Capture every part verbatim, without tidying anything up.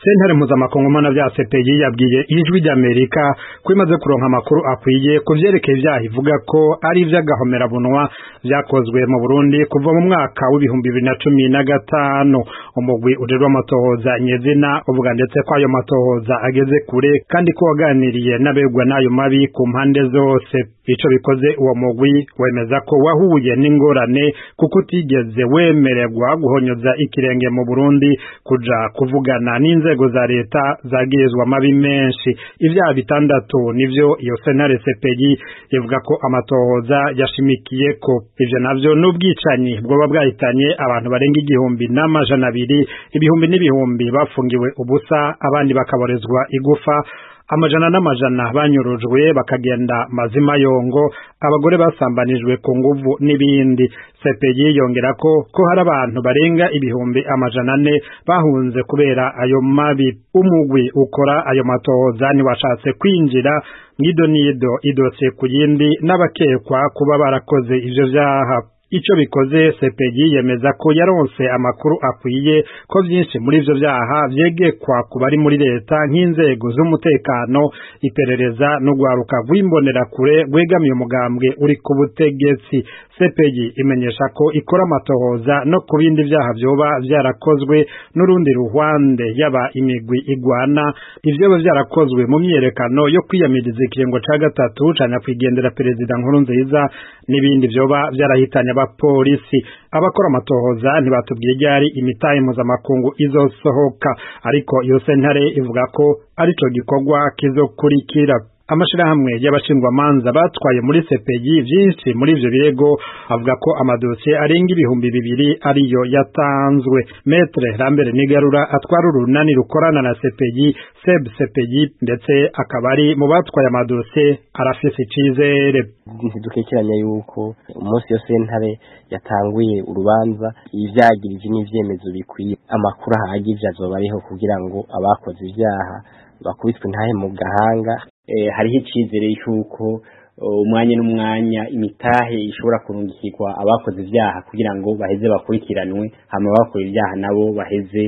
Sentare mpuzamakungu mana vya C P I yabwiye ijwi ry'Amerika ko imaze kuronka amakuru akwiye ku vyerekeye ivyaha ivuga ko ari ivy'agahomerabunwa vyakozwe mu Burundi kuva mu mwaka w'ibihumbi bibiri na cumi na gatanu. Umugwi ujejwe amatohoza nyezina uvuga ndetse ko ayo matohoza ageze kure kandi ko waganiriye n'abegwa n'ayo mabi ku mpande zose. Ico bikoze uwo mugwi wemeza ko wahuye n'ingorane kuko utigeze wemererwa guhonyoza ikirenge mu Burundi kuja kuvugana n'inzego za leta zagirizwa amabi menshi. Ivyaha bitandatu nivyo iyo sentare C P I ivuga ko amatohoza yashimikiye ko. Ivyo navyo n'ubwicanyi bwoba bwahitanye abantu barenga igihumbi n'amajana abiri, ibihumbi n'ibihumbi bafungiwe ubusa, abandi bakaborezwa igufa, amajana n'amajana banyurujwe bakagenda mazima yongo, abagore basambanijwe ku nguvu n'ibindi. C P I yongera ko ko hari abantu barenga ibihumbi amajana ane bahunze kubera ayo mabi. Umugwi ukora ayo matohoza ni washatse kwinjira mw'idonido idose ku yindi n'abakekwa kuba barakoze ivyo vyaha. Ico bikoze C P I yemeza ko yaronse amakuru akwiye ko vyinshi muri ivyo vyaha vyegekwa ku bari muri leta nk'inzego z'umutekano, iperereza no gwaruka rw'imbonera kure rwegamiye umugambwe uri ku butegetsi. C P I imenyesha ko ikora amatohoza no ku bindi vyaha vyoba vyarakozwe n'urundi ruhwande yaba imigwi igwana, ivyo vyarakozwe mu myerekano yo kwiyamiriza ikiringo ca gatatu ca nyakwigendera perezida Nkurunziza n'ibindi vyoba vyarahitanye abapolisi. Abakora amatohoza ntibatubwiye ryari imitahe mpuzamakungu izosohoka, ariko iyo sentare ivuga ko arico gikorwa kizokurikira. Amashirahamwe y'abashingwamanza batwaye muri C P I vyinshi muri ivyo birego avuga ko amadosiye arenga ibihumbi bibiri ariyo yatanzwe. Maître Lambert Nigarura atwara urunani rukorana na C P I Seb C P I ndetse akaba ari mu batwaye amadosiye arafise icizere. Ntidukekeranya yuko umunsi yo sentare yatanguye urubanza ivyagirije n'ivyemezo bikwiye, amakuru ahagije azoba ariho kugira ngo abakoze ivyaha bakubitwe ntahe mu gahanga. Eh, hariho icizere yuko umwanya n'umwanya imitahe ishobora kurungikirwa abakoze ivyaha kugira ngo baheze bakurikiranwe, hama bakora ivyaha nabo baheze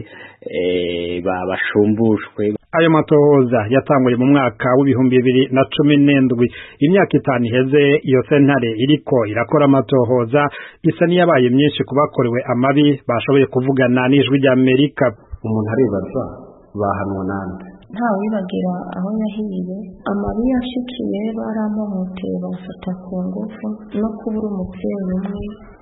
eh, bashumbushwe. Ayo matohoza yatanguye mu mwaka w'ibihumbi bibiri na cumi n'indwi. Imyaka itanu iheze iyo sentare iriko irakora amatohoza isa niyabaye myinshi kubakorewe amabi bashoboye kuvugana n'ijwi ry'Amerika. Umuntu aribaza bahanwa nande? Nta wibagira aho yahiye, amabi yashikiye baramuhoteye bafata ku ngufu no kubura umuvyeyi umwe,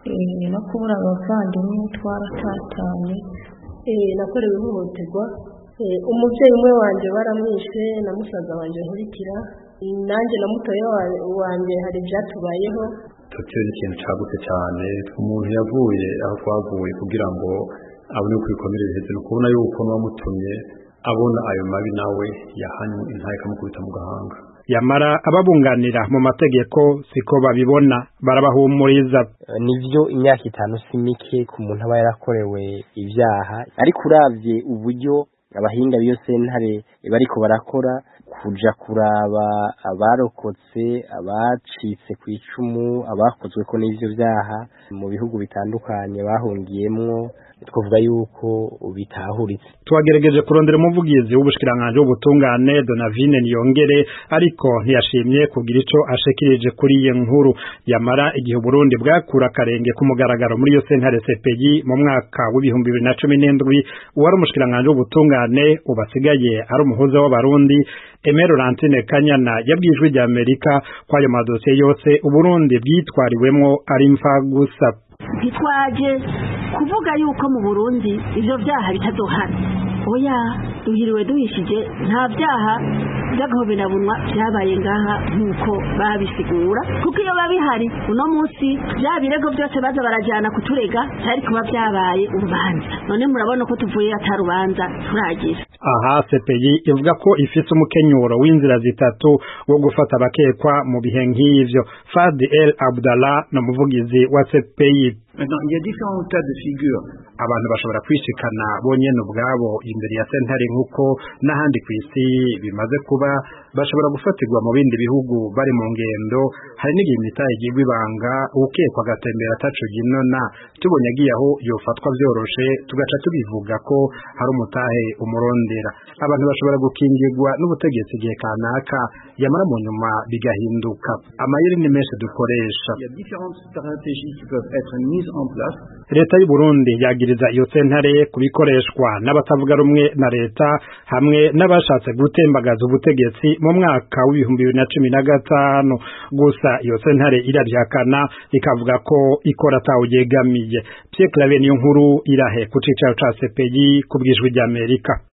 no kubura abavandimwe twaratatanye. Nakorewe ihohoterwa, umuvyeyi umwe wanje baramwishe na musaza wanje nkurikira, nanje na mutoya wanje hari vyatubayeho. Totyo ni ikintu cagutse cyane, umuntu yavuye aho twavuye kugira ngo abone uko bikomere biheze, ukubona yuko n'uwamutumye abona ayo mabi nawe yahanywe intahe kamukubita mu gahanga. Yamara ababunganira mu mategeko siko babibona, barabahumuriza. Nivyo imyaka itanu simike ku muntu aba yarakorewe ivyaha, ariko uravye uburyo abahinga b'iyo sentare bariko barakora kuja kuraba abarokotse, abacitse ku icumu, abakozwe ko n'ivyo vyaha mu bihugu bitandukanye bahungiyemwo, twavuga yuko bitahuritse. Twagerageje kurondera umuvugizi w'ubushikiranganje w'ubutungane Donavine Niyongere, ariko ntiyashimye kugira ico ashikirije kuri iyi nkuru. Yamara igihe Burundi bwakura karenge ku mugaragaro muri iyo sentare C P I mu mwaka w'ibihumbi bibiri na cumi n'indwi, uwari umushikiranganje w'ubutungane ubasigaye ari umuhuza w'abarundi Aimé Laurentine Kanyana yabwijwe rya Amerika ko ayo madosiye yose Uburundi bwitwariwemwo ari mfa gusa. Bitwaje kuvuga yuko mu Burundi ivyo vyaha bitazohana. Oya, duhiriwe duhishije nta vyaha by'agahoberabunwa vyabaye ngaha nkuko babisigura, kuko iyo babihari uno munsi bya birego byose baza barajana kuturega cyari kuba vyabaye urubanza. None murabona ko tuvuye atarubanza turagira. Aha C P I ivuga ko ifise umukenyuro w'inzira zitatu wo gufata abakekwa mu bihe nk'ivyo. Fadi El Abdallah na muvugizi wa C P I. Maintenant, il y a différents cas de figure. Abantu bashobora kwishikana bonyene ubwabo imbere ya sentare nk'uko n'ahandi ku isi bimaze kuba bashobora gufatirwa mu bindi bihugu bari mu ngendo. Hari n'igihe imitahe igirwa ibanga ukekwa agatembera ataco ginona, tubonye agiye aho yofatwa vyoroshe tugaca tubivuga ko hari umutahe umurondera. Abantu bashobora gukingirwa n'ubutegetsi igihe kanaka yamara mu nyuma bigahinduka. Amayeri ni menshi dukoresha. Leta y'u Burundi yagiriza iyo sentare kubikoreshwa n'abatavuga rumwe na leta hamwe n'abashatse gutembagaza ubutegetsi mu mwaka w'ibihumbi bibiri na cumi na gatanu. Gusa iyo sentare iravyakana ikavuga ko ikora atawuyegamiye. Pierre Claver niyo nkuru irahe ku cicaro ca C P I ku bw'ijwi ry'Amerika.